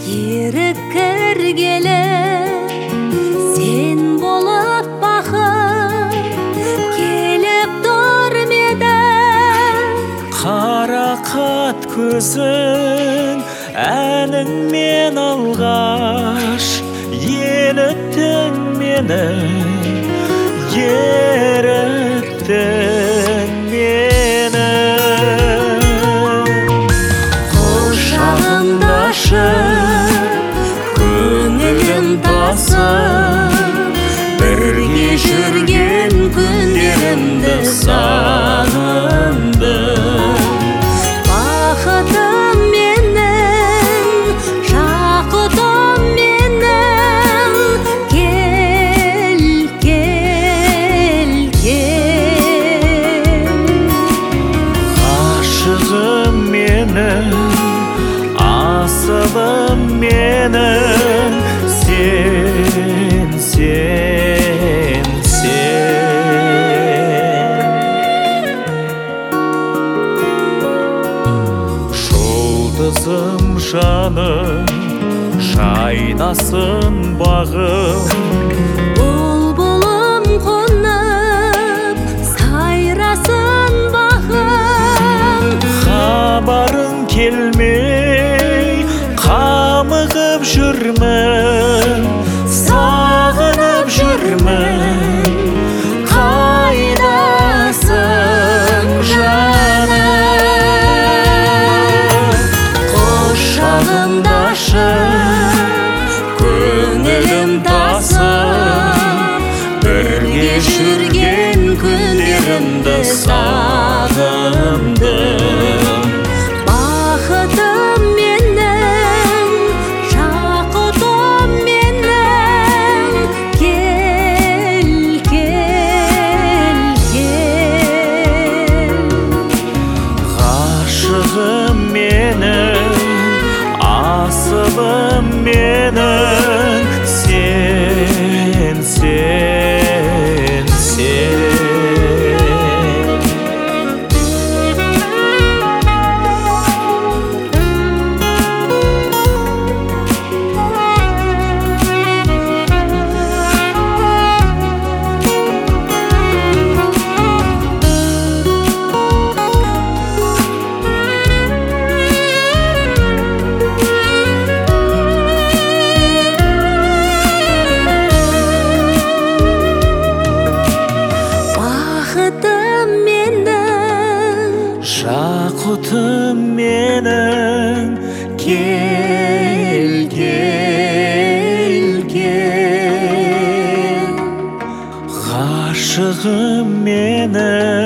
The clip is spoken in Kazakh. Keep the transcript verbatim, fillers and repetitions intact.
Еріккер келе сен болып бақыт келіп тұр меді. Қарақат көзің әніңмен алғаш еліктің мені, еріктің мені. Құшағымда ашып көңілім тасып, бірге жүрген күндерімді сағындым. Бақытым менің, жақұтым менің, кел, кел, кел. Ғашығым менің, асылым менің, сен, сен, сен. Жұлдызым жаным, жайнасын бағым, Бұлбұлым қонып, сайрасын бағым. хабарың келмей қамығып жүрмін, сағынып жүрмін. Қайдасың жаным? Құшағымда ашып көңілім тасып, бірге жүрген күндерімді сағындым. Бақытым менің, жақұтым менің, кел, кел, кел. Ғашығым менің, асылым менің, сен, сен, сен. Бақытым менің, Жақұтым менің, кел, кел, кел. Ғашығым менің,